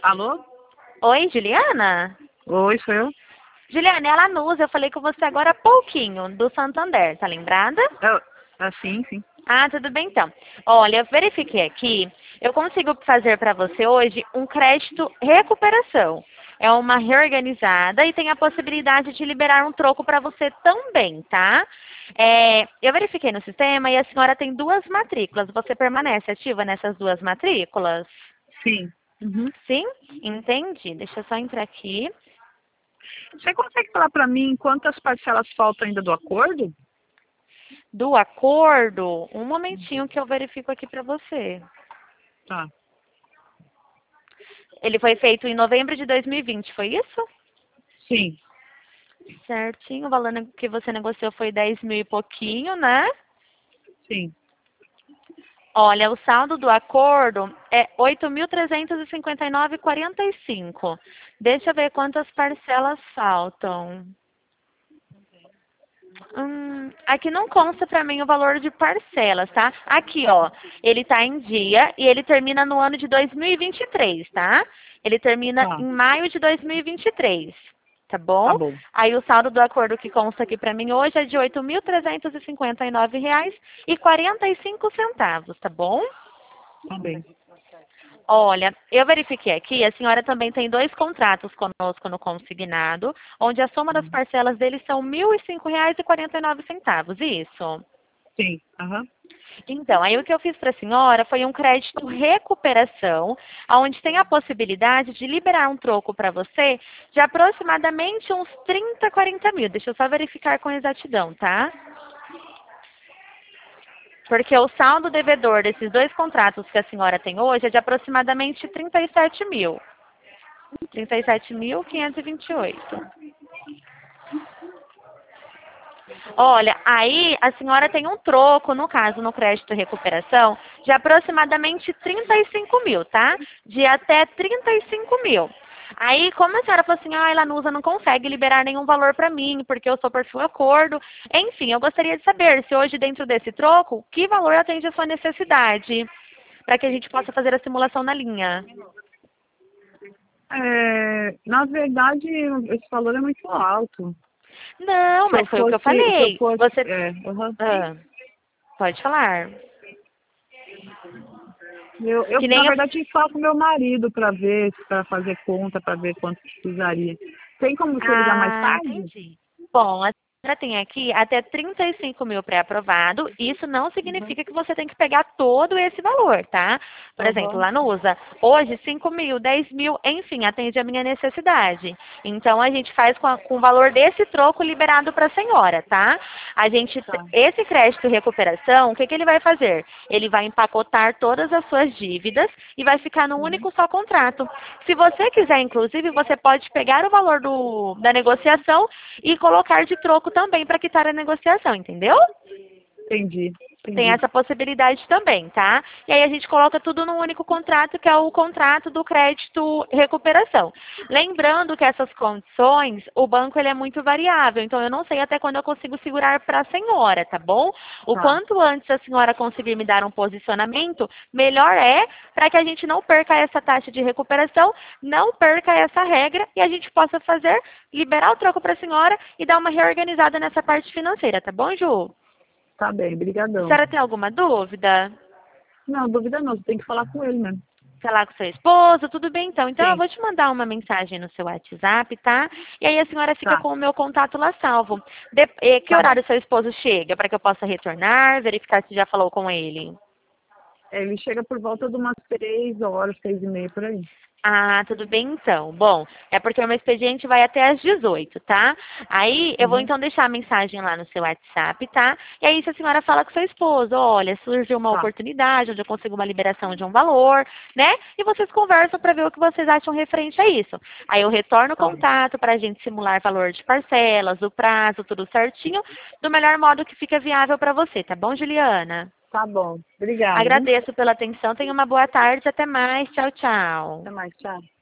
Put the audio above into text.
Alô? Oi, Juliana? Oi, sou eu? Juliana, é a Lanusa, eu falei com você agora há pouquinho, do Santander, tá lembrada? Sim, sim. Ah, tudo bem então. Olha, eu verifiquei aqui, eu consigo fazer para você hoje um crédito recuperação. É uma reorganizada e tem a possibilidade de liberar um troco para você também, tá? Eu verifiquei no sistema e a senhora tem duas matrículas. Você permanece ativa nessas duas matrículas? Sim. Uhum. Sim? Entendi. Deixa eu só entrar aqui. Você consegue falar pra mim quantas parcelas faltam ainda do acordo? Do acordo, um momentinho que eu verifico aqui para você. Tá. Ele foi feito em novembro de 2020, foi isso? Sim. Certinho, o valor que você negociou foi 10 mil e pouquinho, né? Sim. Olha, o saldo do acordo é 8.359,45. Deixa eu ver quantas parcelas faltam. Aqui não consta para mim o valor de parcelas, tá? Aqui, ó, ele tá em dia e ele termina no ano de 2023, tá? Ele termina Tá. em maio de 2023, tá Tá bom? bom. Aí o saldo do acordo que consta aqui para mim hoje é de R$ 8.359,45, tá bom? Tá bem. Olha, eu verifiquei aqui, a senhora também tem dois contratos conosco no consignado, onde a soma das parcelas deles são R$ 1.005,49, isso? Sim. Aham. Então, aí o que eu fiz para a senhora foi um crédito recuperação, onde tem a possibilidade de liberar um troco para você de aproximadamente uns 30, 40 mil. Deixa eu só verificar com exatidão, tá? Porque o saldo devedor desses dois contratos que a senhora tem hoje é de aproximadamente 37 mil. 37.528. Olha, aí a senhora tem um troco, no caso, no crédito recuperação, de aproximadamente 35 mil, tá? De até 35 mil. Aí, como a senhora falou assim, ah, Lanusa não consegue liberar nenhum valor para mim, porque eu sou perfil acordo. Enfim, eu gostaria de saber se hoje, dentro desse troco, que valor atende a sua necessidade, para que a gente possa fazer a simulação na linha. Na verdade, esse valor é muito alto. Não, Se eu mas foi o que eu fosse, se eu falei. fosse, Você. aham. Ah, pode falar. Eu, Que na nem eu. verdade, tinha que falar com meu marido pra ver, pra fazer conta, pra ver quanto precisaria. Tem como você ligar mais Ah, tarde? entendi. Bom, a senhora tem aqui até 35 mil pré-aprovado. Isso não Uhum. significa que você tem que pegar todo esse valor, tá? Por exemplo, Aham. lá no USA, hoje 5 mil, 10 mil, enfim, atende a minha necessidade. Então, a gente faz com o valor desse troco liberado para a senhora, tá? Tá. Esse crédito recuperação, o que ele vai fazer? Ele vai empacotar todas as suas dívidas e vai ficar num Uhum. único só contrato. Se você quiser, inclusive, você pode pegar o valor da negociação e colocar de troco também para quitar a negociação, entendeu? Entendi. Tem Entendi. essa possibilidade também, tá? E aí a gente coloca tudo num único contrato, que é o contrato do crédito recuperação. Lembrando que essas condições, o banco ele é muito variável, então eu não sei até quando eu consigo segurar para a senhora, tá bom? O Tá. quanto antes a senhora conseguir me dar um posicionamento, melhor é, para que a gente não perca essa taxa de recuperação, não perca essa regra e a gente possa fazer, liberar o troco para a senhora e dar uma reorganizada nessa parte financeira, tá bom, Ju? Tá bem, A brigadão. senhora tem alguma dúvida? Não, dúvida não, você tem que falar com ele mesmo. Falar com seu esposo? Tudo bem, então. Então, eu Sim, vou te mandar uma mensagem no seu WhatsApp, tá? E aí a senhora fica tá, com o meu contato lá salvo. Que tá bom. horário seu esposo chega? Para que eu possa retornar, verificar se já falou com ele. Ele chega por volta de umas 3 horas, 6h30 por aí. Ah, tudo bem então. Bom, é porque o meu expediente vai até às 18, tá? Aí eu vou Uhum, então deixar a mensagem lá no seu WhatsApp, tá? E aí se a senhora fala com seu esposo, olha, surgiu uma tá, oportunidade onde eu consigo uma liberação de um valor, né? E vocês conversam para ver o que vocês acham referente a isso. Aí eu retorno o tá, contato para a gente simular valor de parcelas, o prazo, tudo certinho, do melhor modo que fica viável para você, tá bom, Juliana? tá bom. Obrigada, viu? Agradeço pela atenção, tenha uma boa tarde, até mais, tchau, tchau. Até mais, tchau.